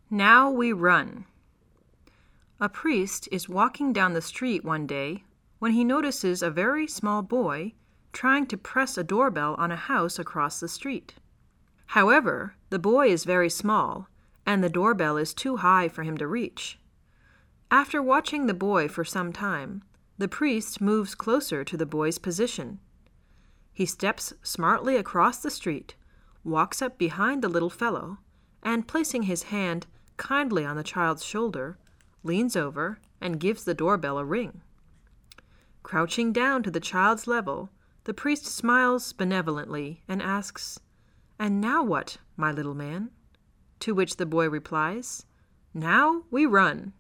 Now we run. A priest is walking down the street one day when he notices a very small boy trying to press a doorbell on a house across the street. However, the boy is very small, and the doorbell is too high for him to reach. After watching the boy for some time, the priest moves closer to the boy's position. He steps smartly across the street, walks up behind the little fellow, and placing his hand kindly on the child's shoulder, leans over and gives the doorbell a ring. Crouching down to the child's level, the priest smiles benevolently and asks, "And now what, my little man?" To which the boy replies, "Now we run."